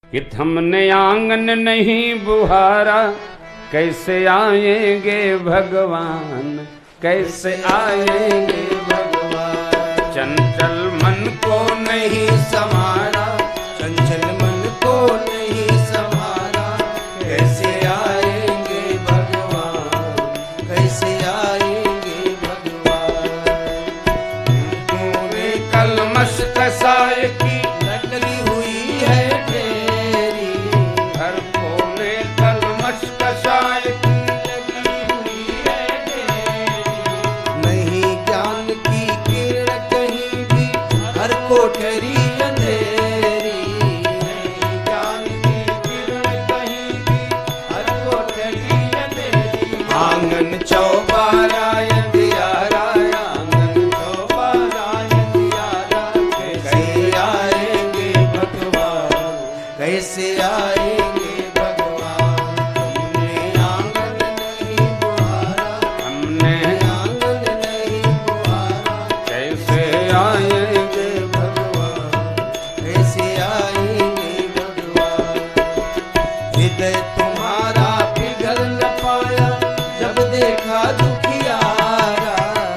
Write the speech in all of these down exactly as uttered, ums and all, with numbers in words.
कि हमने आंगन नहीं बुहारा, कैसे आएंगे भगवान, कैसे आएंगे भगवान। चंचल मन को नहीं संभाला, चंचल मन को नहीं संभाला, कैसे आएंगे भगवान, कैसे आएंगे भगवान। तूने कलमश कसाय की लगी हुई है तेरी, हर कोने कलमश कसाय की लगी हुई है तेरी। नहीं ज्ञान की किरण कहीं भी, हर कोठरी अंधेरी। नहीं ज्ञान की किरण कहीं भी, हर कोठरी अंधेरी। आंगन चौबारा अंधियारा, आंगन चौबारा अंधियारा, कैसे आएंगे भगवान, कैसे आएंगे भगवान। हमने आंगन नहीं बुहारा, हमने आंगन नहीं बुहारा, कैसे आएंगे भगवान, कैसे आएंगे भगवान। हृदय तुम्हारा पिघल न पाया, जब देखा दुखियारा।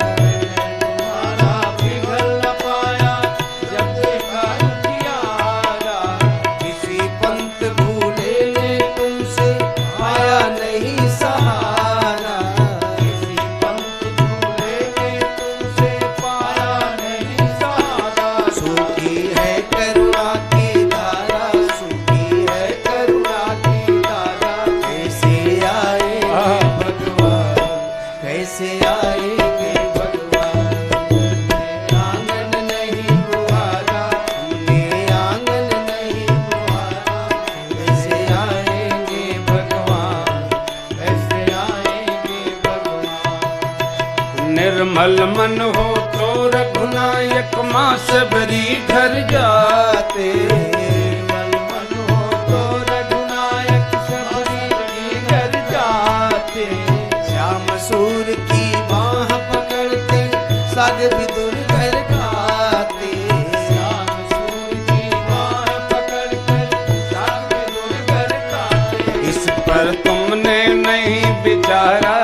तुम्हारा पिघल न पाया, जब देखा दुखियारा। किसी पंथ भूले ने तुमसे पाया नहीं सहारा। किसी पंथ भूले ने तुमसे पाया नहीं सहारा। सूखी है करुणा की धारा, सूखी है करुणा की धारा, कैसे आएंगे भगवान, कैसे आएंगे भगवान। आंगन नहीं बुहारा, हमने आंगन नहीं बुहारा, कैसे आएंगे भगवान, कैसे आएंगे भगवान। निर्मल मन हो तो रघुनायक माँ सबरी घर जाते। निर्मल मन हो तो रघुनायक सबरी घर जाते। श्याम सूर की बाह पकड़ते, साग विदुर घर गाते। श्याम सूर की बाह पकड़कर, साग विदुर घर गाते। इस पर तुमने नहीं विचारा,